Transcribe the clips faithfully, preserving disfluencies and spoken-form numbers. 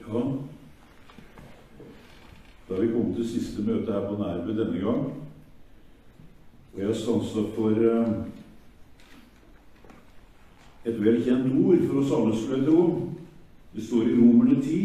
Ja, da har vi kommet til siste møte her på Nærbø denne gang. Og jeg har stanset for uh, et velkjent ord for oss alle, skulle jeg tro. Det står i Romerne ti.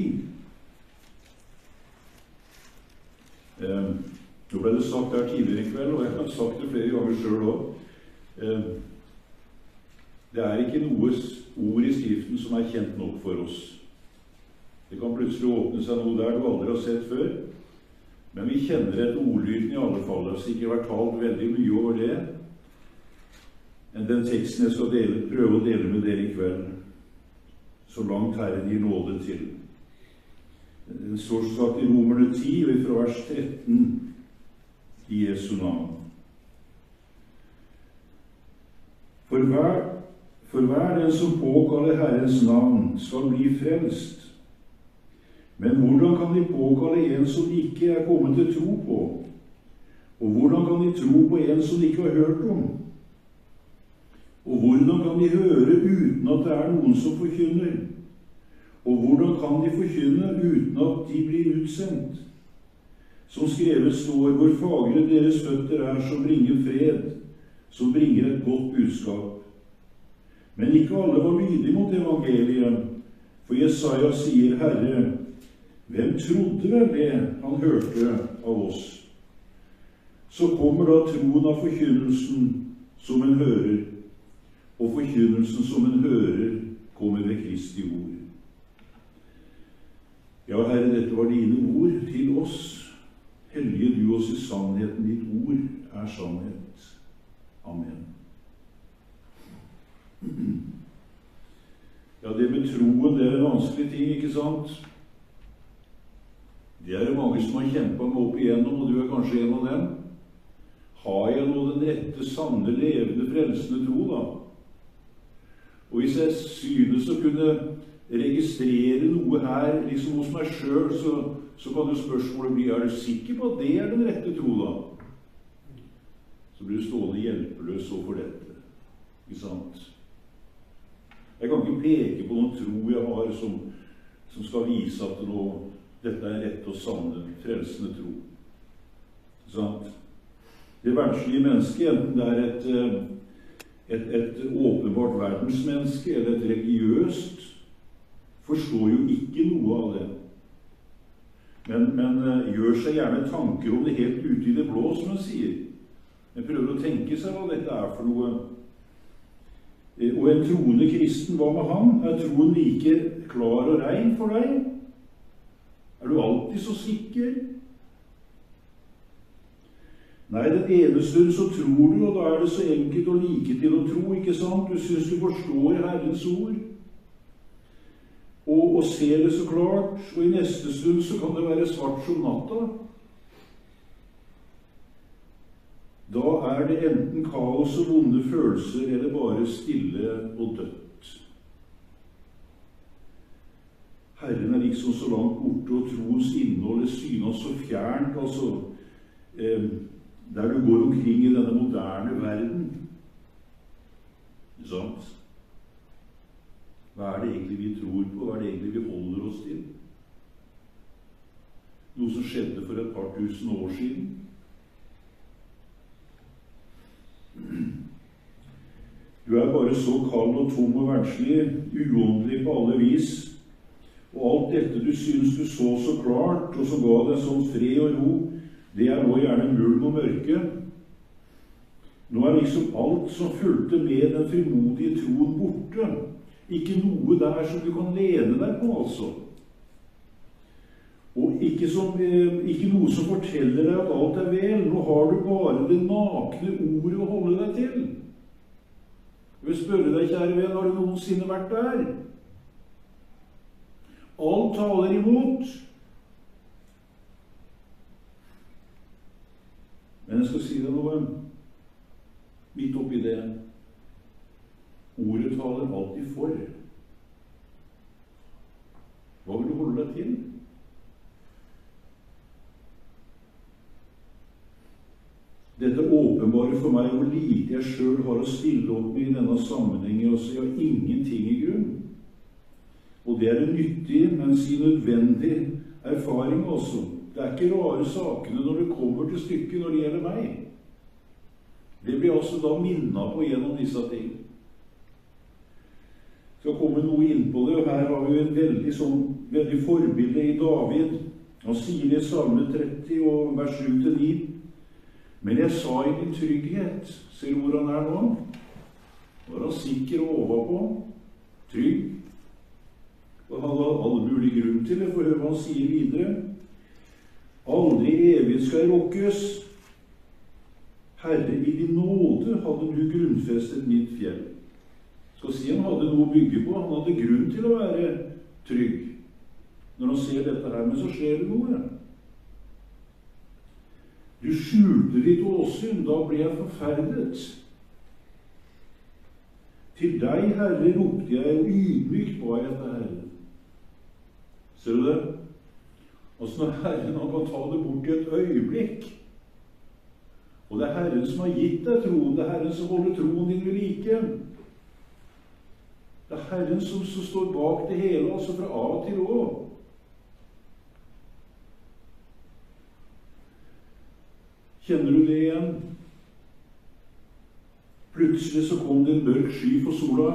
Uh, nå ble det sagt her tidligere i kveld, og jeg har sagt det flere ganger selv også. Uh, det er ikke noe ord i Skriften som er kjent nok for oss. Det kan plutselig åpne seg noe der du aldri har sett før. Men vi kjenner et ordlyden i alle fall. Det har sikkert vært talt veldig mye over det enn den teksten jeg skal dele, prøve å dele med dere i kveld. Så langt Herren gir nåde til. Det står sagt i Romerne ti, fra vers tretten, i Jesu navn. For hver, for hver den som påkaller Herrens navn, skal bli frelst. Men hvordan kan de påkalle en som ikke er kommet til tro på? Og hvordan kan de tro på en som de ikke har hørt om? Og hvordan kan de høre uten at det er noen som forkynner? Og hvordan kan de forkynne uten at de blir utsendt? Som skrevet står, hvor fagre deres føtter er, som bringer fred, som bringer et godt budskap. Men ikke alle var lydige mot evangeliet, for Jesaja sier, Herre, hvem trodde vel det han hørte av oss? Så kommer da troen av forkynnelsen som en hører, og forkynnelsen som en hører kommer ved Kristi ord. Ja, Herre, dette var dine ord til oss. Hellige du oss i sannheten, ditt ord er sannhet. Amen. Ja, det med troen, det er en vanskelig ting, ikke sant? Det er det mange som har kjempet meg opp igjennom, og du er kanskje en av dem. Har jeg nå den rette, sanne, levende, frelsende tro, da? Og hvis jeg synes å kunne registrere noe her, liksom hos meg selv, så, så kan jo spørsmålet bli, er du sikker på at det er den rette tro, da? Så blir du stående hjelpeløs overfor dette. Ikke sant? Jeg kan ikke peke på noen tro jeg har som, som skal vise at nå, dette er rett og sanne, frelsende tro. Sant? Det verdslige mennesket, enten det er et, et, et åpenbart verdensmenneske eller et religiøst, forstår jo ikke noe av det. Men, men gjør seg gjerne tanker om det helt ute i det blå, som han sier. Men prøver å tenke seg hva dette er for noe. Og en troende kristen, hva med han? Er troen like klar og rein for deg? Er du alltid så sikker? Nei, den ene stund så tror du, og da er det så enkelt å like til å tro, ikke sant? Du synes du forstår Herrens ord, og, og ser det så klart, og i neste stund så kan det være svart som natta. Da er det enten kaos og vonde følelser, eller bare stille og dødt. Herren er liksom så langt borte, og troens innhold synes så fjernt, altså, eh, der du går omkring i denne moderne verden. Ikke sant? Hva er det egentlig vi tror på? Hva er det egentlig vi holder oss til? Noe som skjedde for et par tusen år siden. Du er bare så kald og tom og verdslig, uåndelig på alle vis, og alt dette du synes du så så klart, og som ga deg sånn fred og ro, det er nå gjerne mulm og mørke. Nå er liksom alt som fulgte med den frimodige troen borte. Ikke noe der som du kan lene deg på, altså. Og ikke, som, ikke noe som forteller deg at alt er vel. Nå har du bare det nakne ordet å holde deg til. Jeg vil spørre deg, kjære venn, har du noensinne vært der? Alt taler imot. Men jeg skal si deg noe midt oppi det. Ordet taler alltid for. Hva vil du holde deg til? Dette åpenbare for meg hvor lite jeg selv har å stille opp med i denne sammenhengen, og så jeg har ingenting i grunn. Og det er en nyttig, men si nødvendig erfaring også. Det er ikke rare sakene når det kommer til stykket når det gjelder meg. Det blir altså da minnet på gjennom disse ting. Det skal komme noe inn på det, og her har vi en veldig, sånn, veldig forbilde i David. Han sier det i Salme tretti, og vers sju til ni. Men jeg sa i din trygghet, ser du hvor han er nå? Nå er han sikker og overpå, trygg. Og han hadde all mulig grunn til det, for hør hva han sier videre. Aldri evig skal jeg rokkes. Herre, i din nåde hadde du grunnfestet mitt fjell. Skal si han hadde noe å bygge på, han hadde grunn til å være trygg. Når han ser dette her, men så skjer det noe. Du skjulte ditt åsyn, da ble jeg forferdet. Til deg, Herre, ropte jeg, og ydmykt ba jeg etter Herre. Ser du det? Altså når Herren han kan ta det bort i et øyeblikk, og det er Herren som har gitt deg troen, det er Herren som holder troen din ved like. Det er Herren som, som står bak det hele, altså fra A til Å. Kjenner du det igjen? Plutselig så kom det en mørk sky for sola.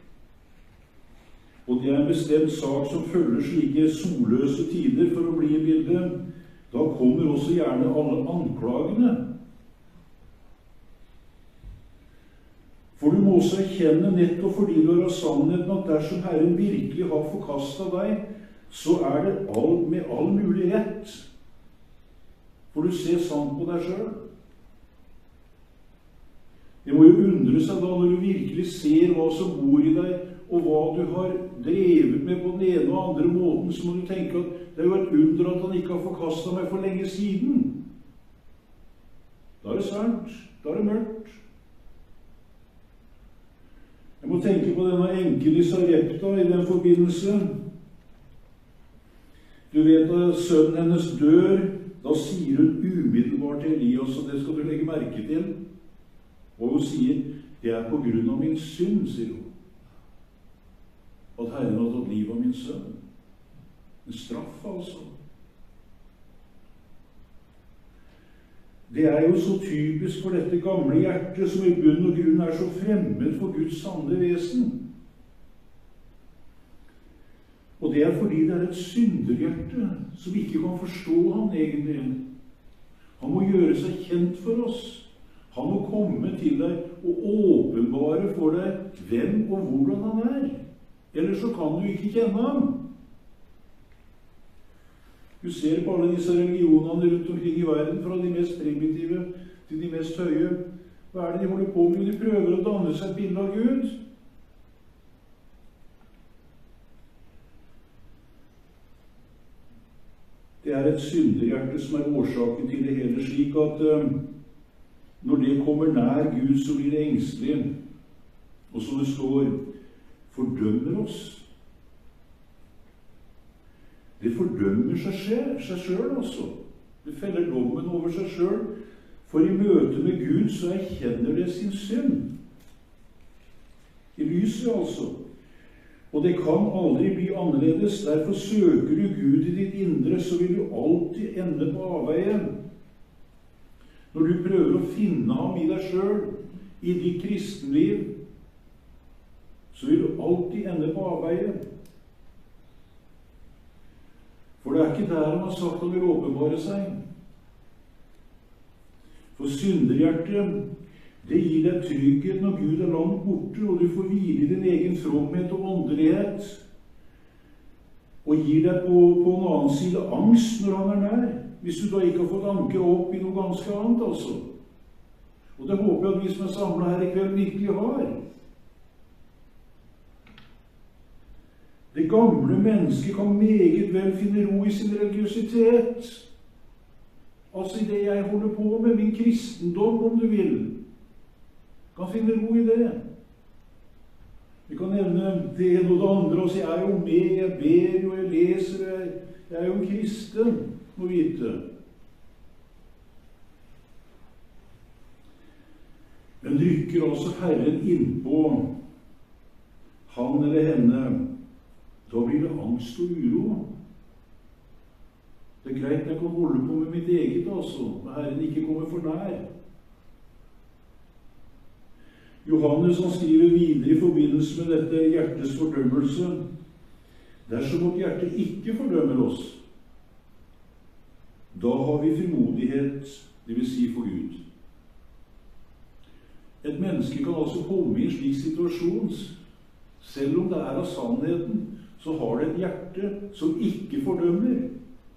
Og det er en bestemt sak som følger slike solløse tider for å bli i bildet. Da kommer også gjerne alle anklagene. For du må også erkjenne nettopp fordi du har sannheten at dersom Herren virkelig har forkastet deg, så er det all, med all mulig rett. For du ser sant på deg selv. Det må jo undre seg da når du virkelig ser hva som bor i deg, og hva du har drevet med på den ene og andre måten, så må du tenke at det er jo et under at han ikke har forkastet meg for lenge siden. Da er det svært. Da er det mørkt. Jeg må tenke på denne enken i Sarepta i den forbindelse. Du vet at sønnen hennes dør, da sier hun umiddelbart til Elias, og det skal du legge merke til. Og hun sier, det er på grunn av min synd, sier hun, at Herren har tatt liv av min sønn. En straff, altså. Det er jo så typisk for dette gamle hjertet, som i bunn og grunn er så fremmed for Guds sanne vesen. Og det er fordi det er et synderhjerte som ikke kan forstå han egentlig. Han må gjøre seg kjent for oss. Han må komme til deg og åpenbare for deg hvem og hvordan han er. Ellers så kan du ikke kjenne ham. Du ser på alle disse religionene rundt omkring i verden, fra de mest primitive til de mest høye. Hva er det de holder på med? De prøver å danne seg et bilde av Gud. Det er et synderhjerte som er årsaken til det hele, slik at uh, når det kommer nær Gud, så blir det engstelig. Og som det står, fordømmer oss. Det fordømmer seg selv, seg selv altså. Det feller dommen over seg selv. For i møte med Gud så erkjenner det sin synd. I lyset altså. Og det kan aldri bli annerledes. Derfor søker du Gud i ditt indre, så vil du alltid ende på avveien. Når du prøver å finne ham i deg selv, i ditt kristenliv, så vil du alltid ende på avveien. For det er ikke der han har sagt han vil åpenbare seg. For synderhjertet, det gir deg trygghet når Gud er langt borte, og du får hvile i din egen fromhet og åndelighet, og gir deg på, på en annen side angst når han er nær, hvis du da ikke har fått anker opp i noe ganske annet, altså. Og det håper jeg at vi som er samlet her i kveld virkelig har. Det gamle mennesket kan meget vel finne ro i sin religiøsitet. Altså i det jeg holder på med, min kristendom, om du vil. Kan finne ro i det. Vi kan nevne det ene og det andre, og si, jeg er jo med, jeg ber jo, jeg leser, jeg, jeg er jo en kristen, må vite. Men rykker altså Herren innpå han eller henne, Da blir det angst og uro. Det er greit jeg kan holde på med mitt eget, altså, og Herren ikke kommer for nær. Johannes han skriver videre i forbindelse med dette hjertets fordømmelse. Dersom vårt hjerte ikke fordømmer oss, da har vi frimodighet, det vil si for Gud. Et menneske kan altså komme i en slik situasjon, selv om det er av sannheten, så har det et hjerte som ikke fordømmer.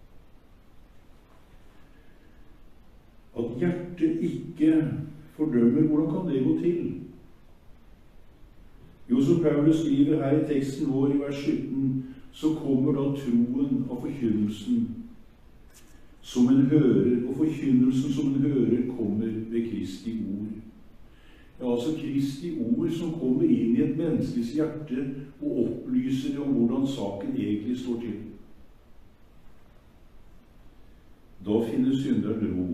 At hjertet ikke fordømmer, hvordan kan det gå til? Jo, som Paulus skriver her i teksten vår i vers sytten, så kommer da troen av forkynnelsen som en hører, og forkynnelsen som en hører kommer ved Kristi ord. Ja, altså Kristi ord som kommer inn i et menneskes hjerte og opplyser om hvordan saken egentlig står til. Da finner synderen ro.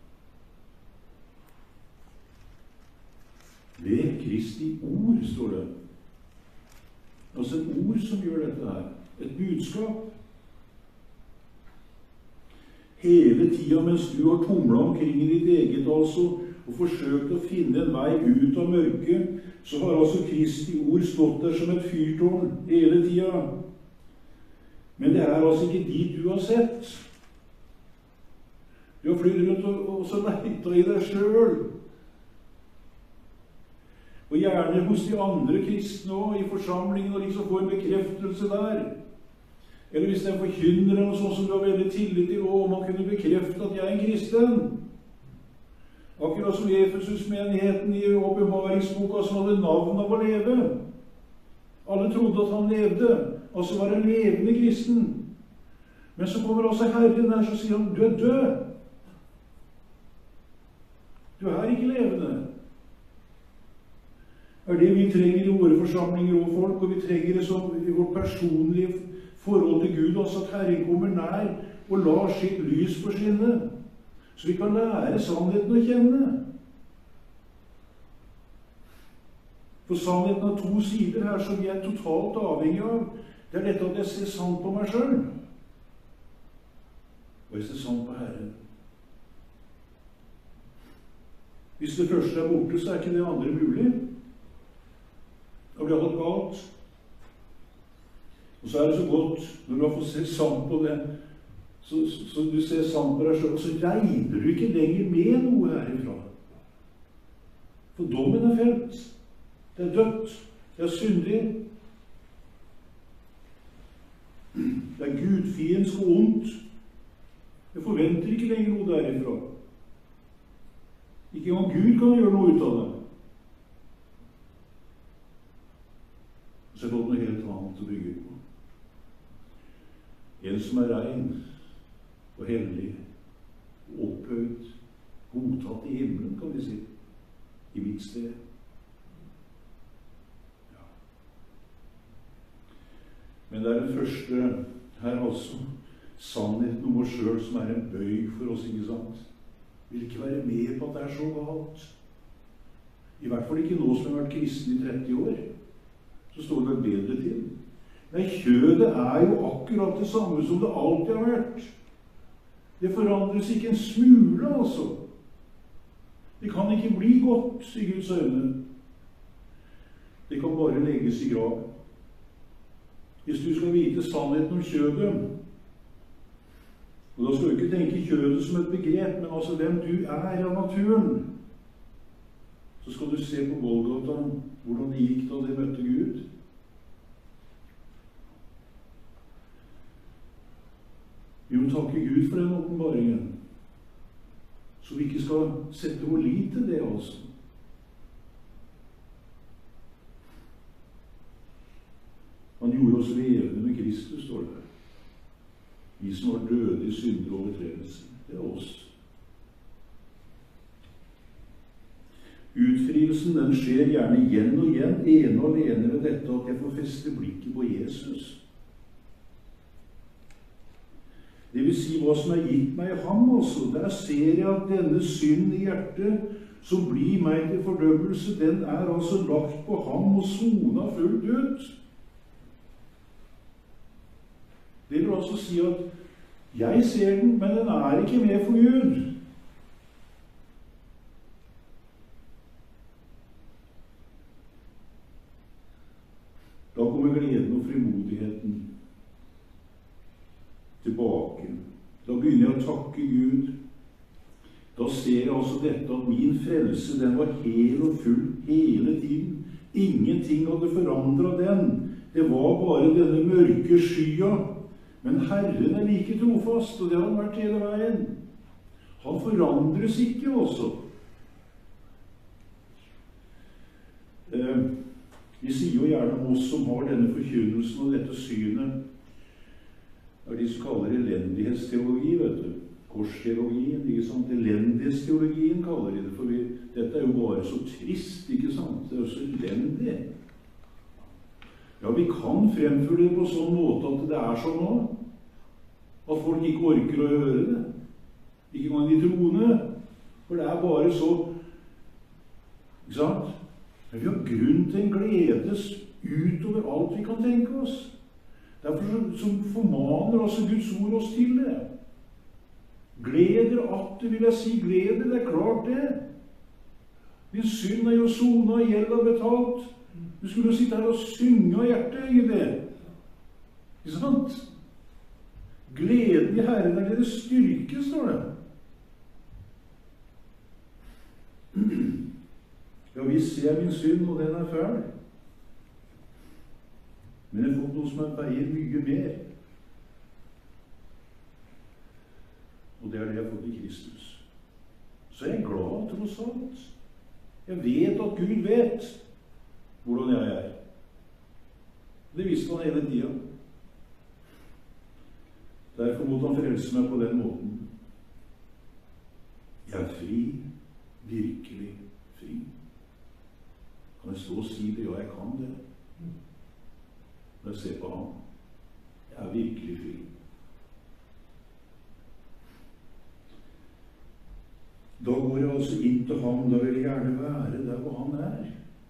Ved Kristi ord, står det. Altså et ord som gjør dette her. Et budskap. Hele tiden mens du har tumlet omkring i ditt eget, altså, og forsøkt å finne en vei ut av mørket, så har altså Kristi ord stått der som et fyrtårn hele tiden. Men det er altså ikke dit du har sett. Du har flyttet rundt og, og så leita i deg selv. Og gjerne hos de andre kristne også, i forsamlingen, og liksom få en bekreftelse der. Eller hvis det er forkynner eller sånn som du har veldig tillit til, og man kunne bekrefte at jeg er en kristen. Akkurat som Efesus-menigheten i åpenbaringsboka som hadde navn av å leve. Alle trodde at han levde, altså var en levende kristen. Men så kommer også Herren der, så sier han, du er død. Du er ikke levende. Det er det vi trenger i våre forsamlinger og folk, og vi trenger det som i vårt personlige forhold til Gud, altså at Herren kommer nær og lar sitt lys forskinne, så vi kan lære sannheten å kjenne. For sannheten har to sider her som vi er totalt avhengig av. Det er dette at jeg ser sant på meg selv, og jeg ser sant på Herren. Hvis det første er borte, så er ikke det andre mulig. Da blir alt galt. Og så er det så godt når du har fått se sant på det, så, så, så du ser sant på deg selv, og så regner du ikke lenger med noe herifra. For dommen er felt. Det er dødt. Det er syndig. Det er gudfiendsk og ondt. Jeg forventer ikke lenger noe derifra. Ikke engang Gud kan gjøre noe ut av det. Så er det noe helt annet å bygge på. En som er rein og hellig, opphøyd, godtatt i himmelen, kan vi si, i mitt sted. Ja. Men det er den første her altså, sannheten om oss selv som er en bøyg for oss, ikke sant? Vil ikke være med på at det er så galt. I hvert fall ikke nå som jeg har vært kristen i tretti år. Så står det bedre til. Nei, kjødet er jo akkurat det samme som det alltid har vært. Det forandres ikke en smule, altså. Det kan ikke bli godt i Guds øyne. Det kan bare legges i grav. Hvis du skal vite sannheten om kjødet, og da skal du ikke tenke kjødet som et begrep, men altså hvem du er av naturen, så skal du se på Golgata, hvordan det gikk da de møtte Gud. Vi må takke Gud for den åpenbaringen, så vi ikke skal sette vår lit til det også. Han gjorde oss levende med Kristus, står det. Vi som var døde i synder og overtredelser, det er oss. Utfrielsen den skjer gjerne igjen og igjen, ene og alene ved dette at jeg får feste blikket på Jesus. Det vil si hva som er gitt meg i ham også. Der ser jeg at denne synd i hjertet som blir meg til fordømmelse, den er altså lagt på ham og sona fullt ut. Det vil altså si at jeg ser den, men den er ikke med for Gud. Da kommer gleden og frimodigheten tilbake. Da begynner jeg å takke Gud. Da ser jeg altså dette at min frelse, den var hel og full hele tiden. Ingenting hadde forandret den. Det var bare denne mørke skya. Men Herren er like trofast, og det har han vært hele veien. Han forandres ikke også. Eh, vi sier jo gjerne om oss som har denne forkynnelsen og dette synet, det er de som kaller elendighetsteologi, vet du. Korsteologien, ikke sant? Elendighetsteologien kaller de det, for vi, dette er jo bare så trist, ikke sant? Det er jo så elendig. Ja, vi kan fremføre det på sånn måte at det er sånn nå, at folk ikke orker å høre det. Ikke engang de troende, for det er bare så, ikke sant? Men vi har grunn til en gledes utover alt vi kan tenke oss. Derfor så, så formaner altså Guds ord oss til det. Gleder atter, vil jeg si, gleder, det er klart det. Din synd er jo sona, gjeld er betalt. Du skulle jo sitte her og synge av hjertet, egentlig. Ikke sant? Gleden i Herren er deres styrke, står det. Ja, visst ser jeg min synd, og den er fæl. Men jeg har fått noe som veier mye mer. Og det er det jeg har fått i Kristus. Så jeg er glad, tross alt. Jeg vet at Gud vet hvordan jeg er. Det visste han hele tiden. Derfor måtte han frelse meg på den måten. Jeg er fri, virkelig fri. Kan jeg stå og si det? Ja, jeg kan det. Når jeg ser på ham. Jeg er virkelig fri. Da går jeg altså inn til ham, da vil jeg gjerne være der hvor han er.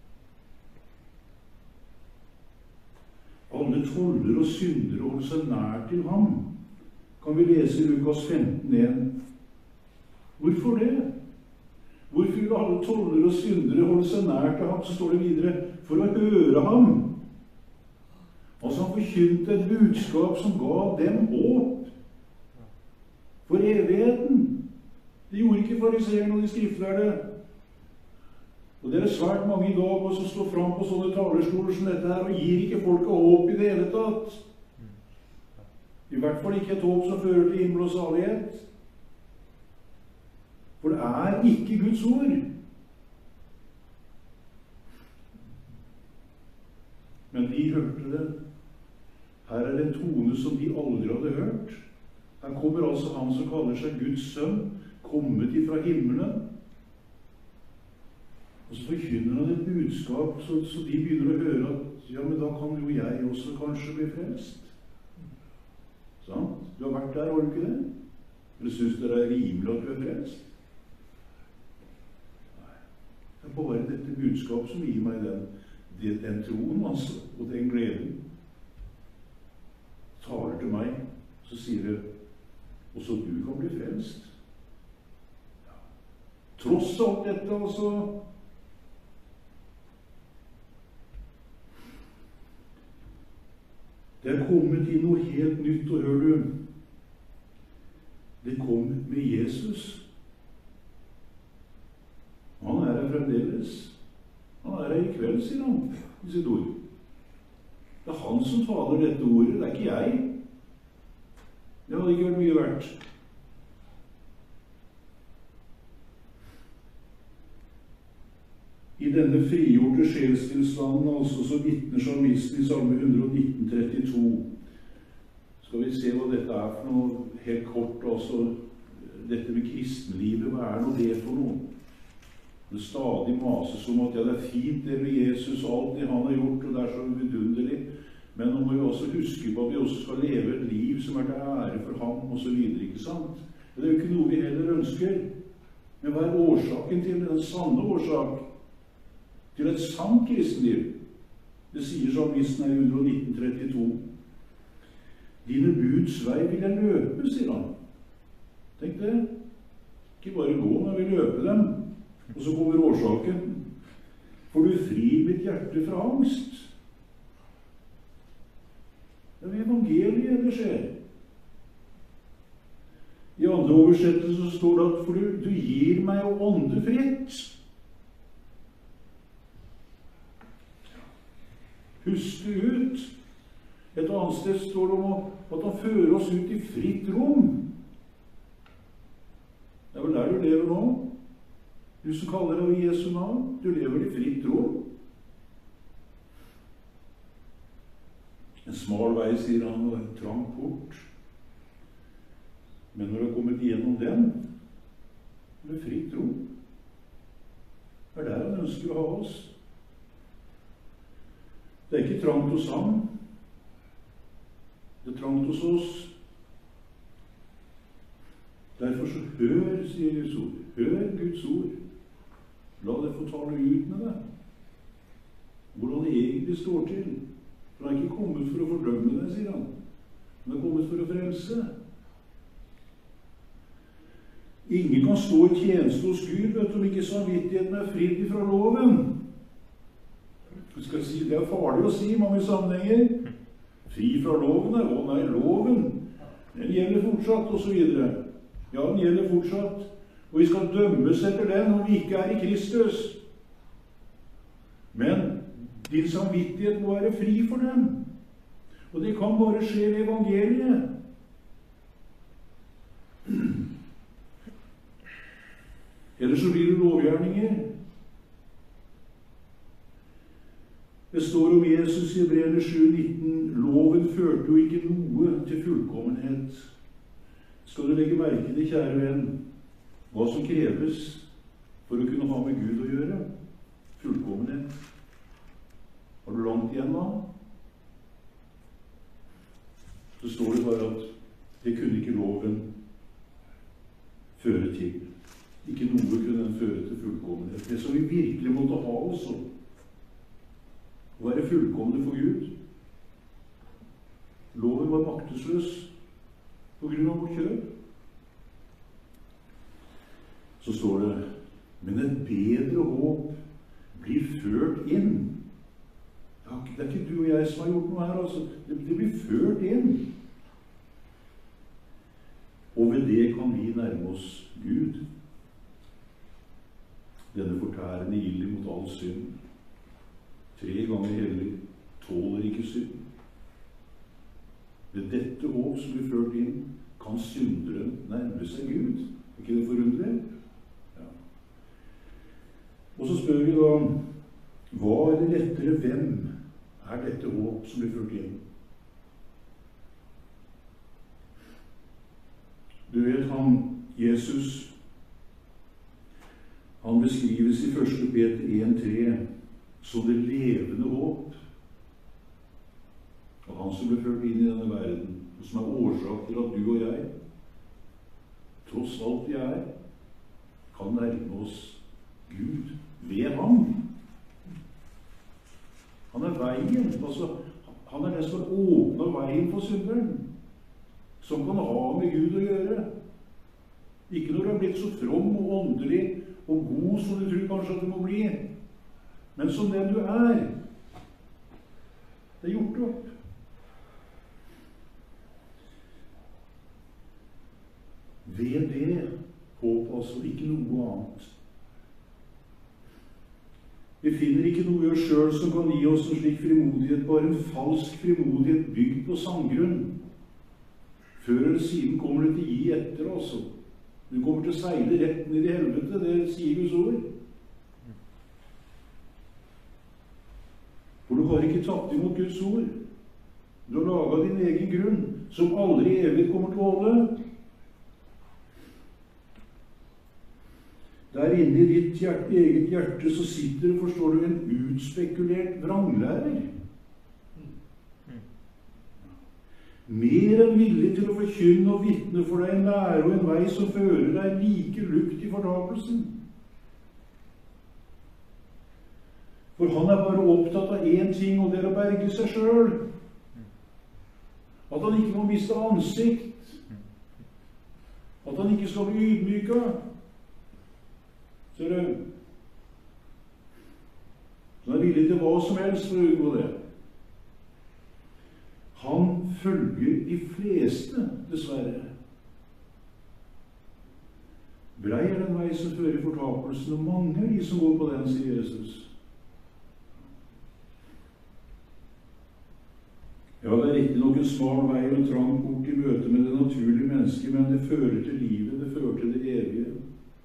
Alle toller og syndere holder seg nær til ham, kan vi lese i Lukas femten en. Hvorfor det? Hvorfor vil alle toller og syndere holde seg nær til ham? Så står det videre, for å høre ham. Altså han forkynte et budskap som gav dem håp for evigheten. Det gjorde ikke fariseerne og de skriftlærde. Og det er svært mange i dag som står fram på sånne talerstoler som dette her, og gir ikke folket håp i det hele tatt. I hvert fall ikke et håp som fører til himmel og salighet. For det er ikke Guds ord. Men de hørte det. Her er en tone som de aldri hadde hørt. Her kommer altså han som kaller seg Guds sønn, kommet ifra himmelen. Og så forkynner han et budskap, så, så de begynner å høre at ja, men da kan jo jeg også kanskje bli frelst. Sant? Du har vært der, har du ikke det? Eller synes dere er rimelig at du er frelst? Nei. Det er bare dette budskap som gir meg den, den, den troen, altså, og den gleden. Taler til meg, så sier det, også du kan bli frelst. Ja. Tross alt dette, altså, det er kommet i noe helt nytt, og hør du, det kom med Jesus. Han er her fremdeles. Han er her i kveld, sier han, i sitt ord. Det er han som taler dette ordet, det er ikke jeg. Det hadde ikke vært mye verdt. I denne frigjorte sjelstilstanden, altså, så vitner salmisten i Salme hundre nitten trettito. Skal vi se hva dette er for noe, helt kort, altså, dette med kristenlivet, hva er nå det for noe? Det stadig mases om at ja, det er fint det med Jesus, alt det han har gjort, og det er så vidunderlig. Men nå må vi også huske på at vi også skal leve et liv som er til ære for ham, og så videre, ikke sant? Det er jo ikke noe vi heller ønsker. Men hva er årsaken til den sanne årsak? Til et sant kristenliv. Det sier salmisten her i hundre nitten trettito. Dine buds vei vil jeg løpe, sier han. Tenk det. Ikke bare gå, men jeg vil løpe dem. Og så kommer årsaken. For du frir mitt hjerte fra angst. Det er evangeliet det skjer. I andre oversettelser så står det at for du, du gir meg å ånde fritt. Puste ut. Et annet sted står det om at han fører oss ut i fritt rom. Det er vel der du lever nå. Du som kaller deg i Jesu navn. Du lever i fritt rom. En smal vei, sier han, og en trang port. Men når du har kommet igjennom den, er det fritt rom. Det er der han ønsker å ha oss. Det er ikke trangt hos ham. Det er trangt hos oss. Derfor så hør, sier Guds ord. Hør Guds ord. La det få tale ut med deg. Hvordan det egentlig står til. For han er ikke kommet for å fordømme deg, sier han. Han er kommet for å frelse. Ingen kan stå i tjeneste hos Gud, vet du, om ikke samvittigheten er fridd fra loven. Jeg skal si, det er farlig å si i mange sammenhenger. Fri fra loven er, å nei, loven. Den gjelder fortsatt, og så videre. Ja, den gjelder fortsatt. Og vi skal dømmes etter den om vi ikke er i Kristus. Men din samvittighet må være fri for dem. Og det kan bare skje i evangeliet. Ellers så blir det lovgjerninger. Det står om Jesus i Hebreerne sju nitten. Loven førte jo ikke noe til fullkommenhet. Skal du legge merke til, kjære venn, hva som kreves for å kunne ha med Gud å gjøre? Fullkommenhet. Har du langt igjen da? Så står det bare at det kunne ikke loven føre til. Ikke noe kunne den føre til fullkommenhet. Det som vi virkelig måtte ha også. Å være fullkomne for Gud. Loven var maktesløs på grunn av vår kjød. Så står det, men et bedre håp blir ført inn. Det er ikke du og jeg som har gjort noe her, altså. Det, det blir ført inn. Og ved det kan vi nærme oss Gud. Denne fortærende ild mot all synd. Tre ganger hellig, tåler ikke synd. Ved dette håp som blir ført inn, kan synderen nærme seg Gud. Er ikke det forundelig? Ja. Og så spør vi da, hva er det lettere, hvem er dette håp som blir ført inn? Du vet han, Jesus, han beskrives i første Peter en tre som det levende håp. Og han som ble ført inn i denne verden, og som er årsak til at du og jeg, tross alt vi er, kan nærme oss Gud ved ham. Han er veien, altså, han er den som har åpnet veien for synderen, som kan ha med Gud å gjøre. Ikke når du har blitt så from og åndelig og god som du tror kanskje at du må bli, men som den du er. Det er gjort opp. Ved det håp, altså, ikke noe annet. Vi finner ikke noe i oss selv som kan gi oss en slik frimodighet, bare en falsk frimodighet bygd på sandgrunn. Før eller siden kommer det til å gi etter, altså. Du kommer til å seile rett ned i helvete, det sier Guds ord. For du har ikke tatt imot Guds ord. Du har laget din egen grunn, som aldri evig kommer til å holde. Der inne i ditt hjerte, eget hjerte så sitter det, forstår du, en utspekulert vranglærer. Mer enn villig til å forkynne og vitne for deg en lære og en vei som fører deg like lukt i fortapelsen. For han er bare opptatt av én ting, og det er å berge seg selv. At han ikke må miste ansikt. At han ikke skal bli ydmyka. Ser du? Han er villig til hva som helst for å unngå det. Han følger de fleste, dessverre. Brei er den vei som fører fortapelsen, og mange er de som går på den, sier Jesus. Ja, det er riktig nok en smal vei og en trang port i møte med det naturlige mennesket, men det fører til livet, det fører til det evige.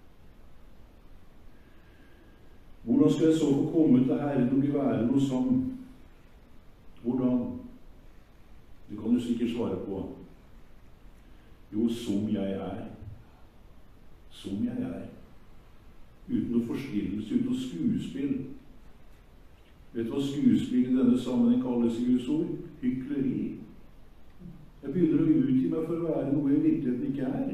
Hvordan skal jeg så få komme til Herren og bli værende hos ham? Hvordan? Det kan du sikkert svare på. Jo, som jeg er. Som jeg er. Uten noe forstillelse, uten noe skuespill. Vet du hva skuespill i denne sammenheng kalles i Guds ord? Hykleri. Jeg begynner å utgi meg for å være noe jeg i virkeligheten ikke er.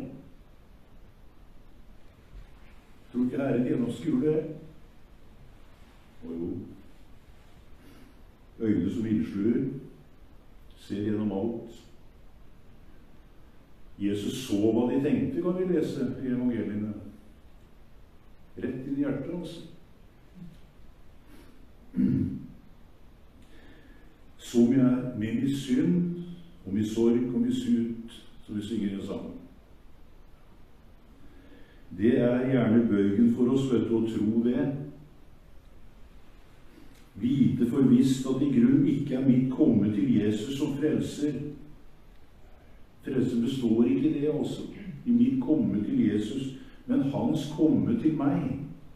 Tror ikke Herren gjennomskuer det? Og jo, øyne som ildsluer, ser gjennom alt. Jesus så hva de tenkte, kan vi lese i evangeliene. Rett inn i hjertet, altså. Som jeg er med min synd, og min sorg og min sut, som vi synger i sammen. Det er gjerne bøygen for oss, vet du, å tro det. Vite for visst at i grunn ikke er mitt komme til Jesus som frelser. Frelse består ikke i det, altså. I mitt komme til Jesus, men hans komme til meg.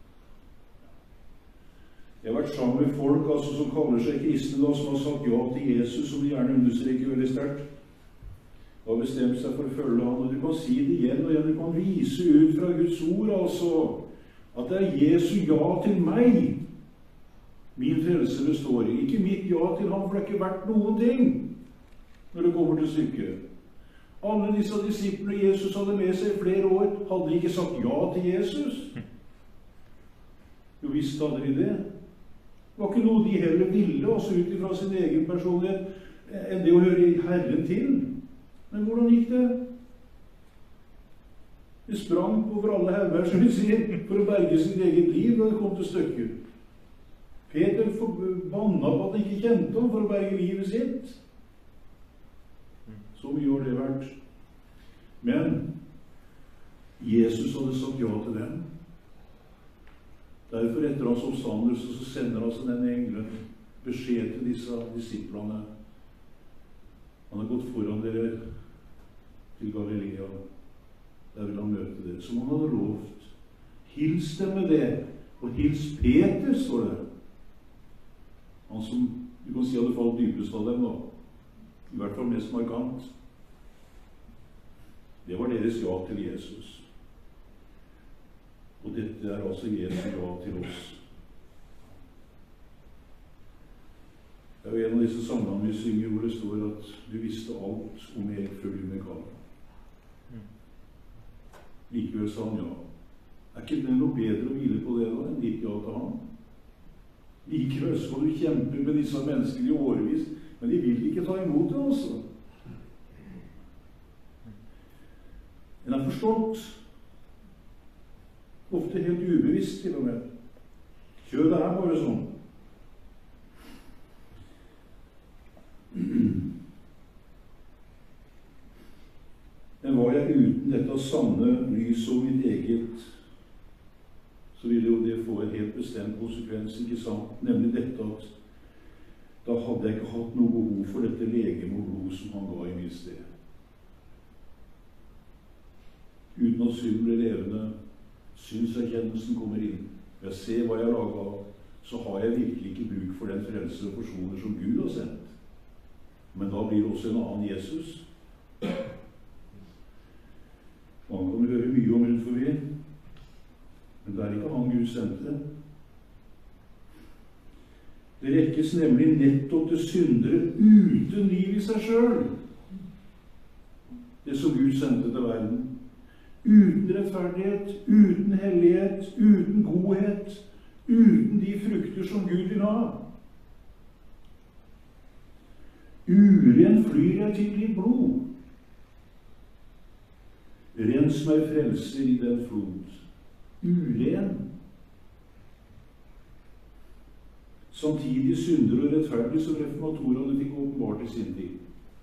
Jeg har vært sammen med folk altså, som kaller seg kristne, da, som har sagt ja til Jesus, som de gjerne understreker veldig sterkt. Og har bestemt seg for å følge han, og du kan si det igjen og igjen, du kan vise ut fra Guds ord, altså, at det er Jesu ja til meg. Min frelse består i. Ikke mitt ja til ham, for det er ikke verdt noen ting når det kommer til stykket. Alle disse disiplene Jesus hadde med seg i flere år, hadde ikke sagt ja til Jesus. Jo visst hadde de det. Det var ikke noe de heller ville, altså ut fra sin egen personlighet, enn det å høre Herren til. Men hvordan gikk det? De sprang over alle hauger, som vi sier, for å berge sitt eget liv da det kom til stykket. Peter banna på at han ikke kjente ham for å berge livet sitt. Så mye var det verdt. Men Jesus hadde sagt ja til dem. Derfor etter hans oppstandelse så sender altså denne engelen beskjed til disse disiplene. Han har gått foran dere til Galilea. Der vil han møte dere, som han hadde lovt. Hils dem med det, og hils Peter, står det. Han som, du kan si, hadde falt dypest av dem da. I hvert fall mest markant. Det var deres ja til Jesus. Og dette er altså Jesu ja til oss. Det er jo en av disse sangene vi synger hvor det står at du visste alt om meg før du med kall. Likevel sa han ja. Er ikke det noe bedre å hvile på det da enn ditt ja til han? Likevel skal du kjempe med disse menneskene i årevis, men de vil ikke ta imot det også. En er forstått. Ofte helt ubevisst til og med. Kjødet er bare sånn. Men var jeg uten dette sanne lys og mitt eget, så ville jo det få en helt bestemt konsekvens, ikke sant? Nemlig dette at da hadde jeg ikke hatt noe behov for dette legeme og blod som han ga i min sted. Uten at synd ble levende, synserkjennelsen kommer inn. Ved å se hva jeg har laget av, så har jeg virkelig ikke bruk for den frelse og forsoner som Gud har sendt. Men da blir det også en annen Jesus. Man kan høre mye om rundt forbi, men det er ikke han Gud sendte. Det rekkes nemlig nettopp til syndere uten liv i seg selv. Det som Gud sendte til verden. Uten rettferdighet, uten hellighet, uten godhet, uten de frukter som Gud vil ha. Uren flyr jeg til ditt blod. Rens meg, frelser, i den flod. Uren. Samtidig synder og rettferdig, som reformatorene fikk åpenbart i sin tid.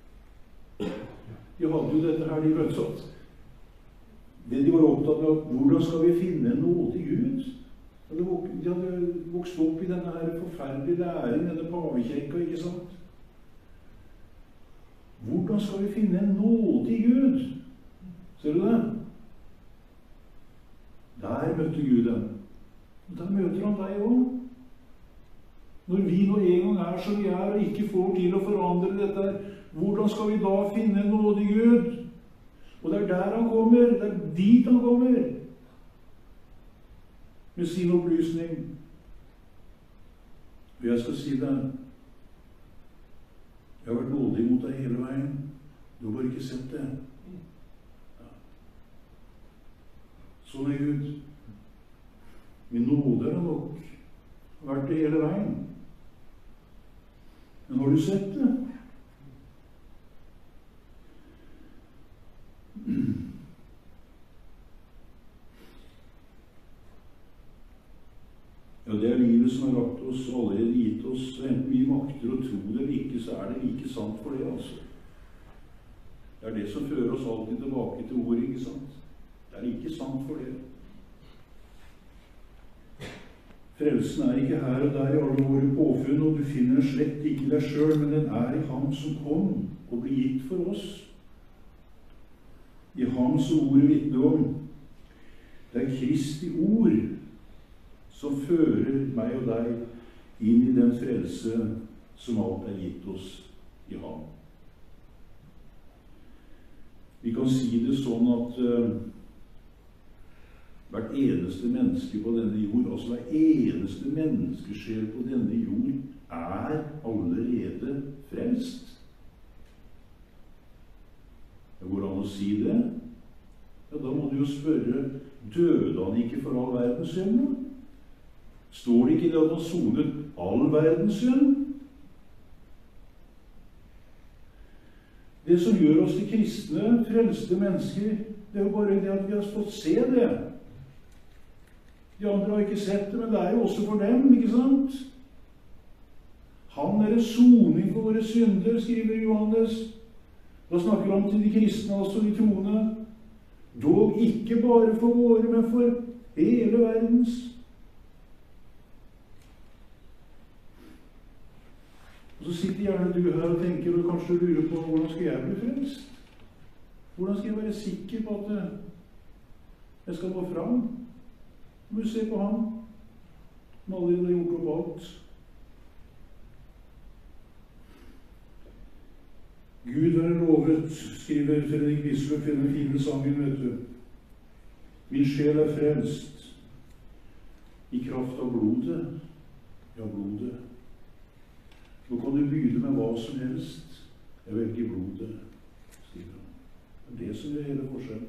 De hadde jo dette her, de rødsatt. Det de var opptatt av, hvordan skal vi finne en nådig Gud? De hadde vokst opp i denne her forferdelige læring, denne pavekirka, ikke sant? Hvordan skal vi finne en nådig Gud? Ser du det? Der møtte Gud dem. Der møter han deg også. Når vi nå en gang er som vi er, og ikke får til å forandre dette, hvordan skal vi da finne en nådig Gud? Og det er der han kommer. Det er dit han kommer. Med sin opplysning. Og jeg skal si deg, jeg har vært nådig mot deg hele veien. Du har bare ikke sett det. Ja. Sånn er Gud. Min nåde er nok. Jeg har vært det hele veien. Men har du sett det? Ja, det er livet som har lagt oss, allerede gitt oss. Enten vi makter å tro det eller ikke, så er det like sant for det, altså. Det er det som fører oss alltid tilbake til ordet, ikke sant? Det er like sant for det. Frelsen er ikke her og der i alle våre påfunn, og du finner den slett ikke deg selv, men den er i ham som kom og ble gitt for oss. I ham som ordet vitner om. Det er Kristi ord som fører meg og deg inn i den frelse som alt er gitt oss i ham. Vi kan si det sånn at uh, hvert eneste menneske på denne jord, altså hver eneste menneskesjel på denne jord, er allerede frelst. Det går an å si det. Ja, da må du jo spørre, døde han ikke for all verdens synd? Står det ikke det at han sonet all verdens synd? Det som gjør oss til kristne, frelste mennesker, det er jo bare det at vi har fått se det. De andre har ikke sett det, men det er jo også for dem, ikke sant? Han er en soning for våre synder, skriver Johannes. Da snakker han til de kristne, altså de troende. Dog ikke bare for våre, men for hele verdens. Og så sitter gjerne du her og tenker, og kanskje du lurer på, hvordan skal jeg bli frelst? Hvordan skal jeg være sikker på at jeg skal gå fram? Må du se på ham, som allerede har gjort opp alt. Gud er lovet, skriver Fredrik Bisløp i den fine sangen, vet du. Min sjel er frelst i kraft av blodet. Ja, blodet. Nå kan du begynne med hva som helst. Jeg velger blodet, skriver han. Det er det som gjør hele forskjellen.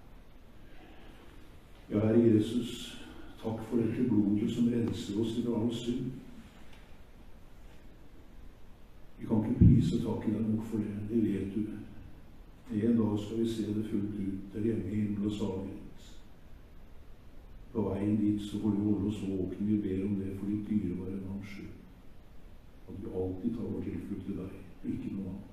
Ja, Herre Jesus, takk for dette blodet som renser oss til all synd. Vi kan ikke prise og takke deg nok for det, det vet du. En dag skal vi se det fullt ut, der hjemme i himmel og salighet. På veien dit så får du holde oss våkne, vi ber om det for ditt dyrebare navns skyld. At vi alltid tar vår tilflukt til deg, ikke noe annet.